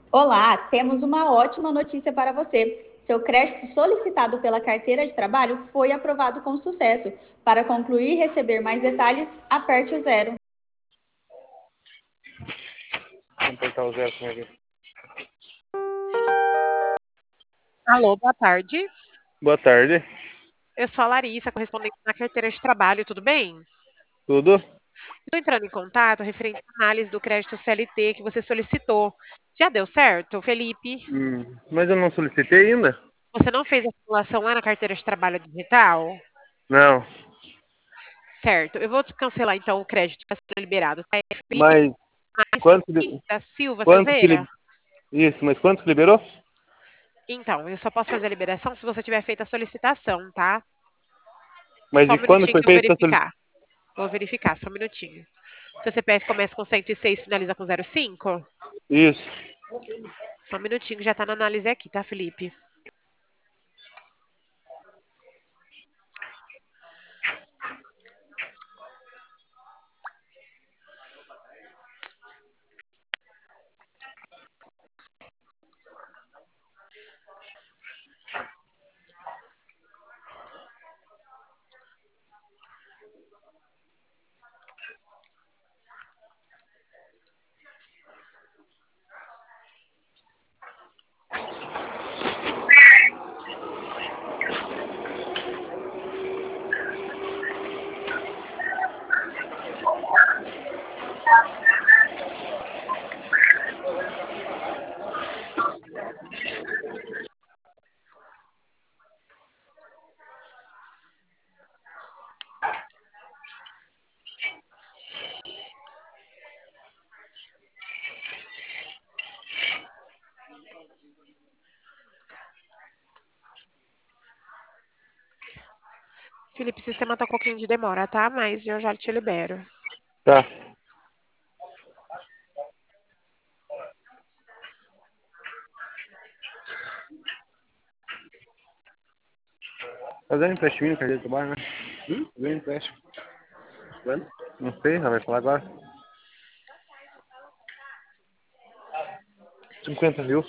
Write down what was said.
Olá, temos uma ótima notícia para você. Seu crédito solicitado pela carteira de trabalho foi aprovado com sucesso. Para concluir e receber mais detalhes, aperte o zero. Vamos apertar o zero com ele. Alô, boa tarde. Boa tarde. Eu sou a Larissa, correspondente na carteira de trabalho, tudo bem? Tudo? Estou entrando em contato referente à análise do crédito CLT que você solicitou. Já deu certo, Felipe? Mas eu não solicitei ainda? Você não fez a simulação lá na carteira de trabalho digital? Não. Certo. Eu vou cancelar então o crédito que está sendo liberado. Tá? É Felipe Mas quanto, da Silva quanto que Silveira? isso, mas quanto que liberou? Então, eu só posso fazer a liberação se você tiver feito a solicitação, tá? Mas Só de um quando minutinho foi que eu vou feita a verificar. Vou verificar, só um minutinho. Seu CPF começa com 106, finaliza com 05? Isso. Só um minutinho que já está na análise aqui, tá, Felipe? Felipe, o sistema tá um pouquinho de demora, tá? Mas eu já te libero. Tá. Fazendo empréstimo no carteira de trabalho, né? Fazendo empréstimo. Quando? Não sei, ela vai falar agora. 50 mil.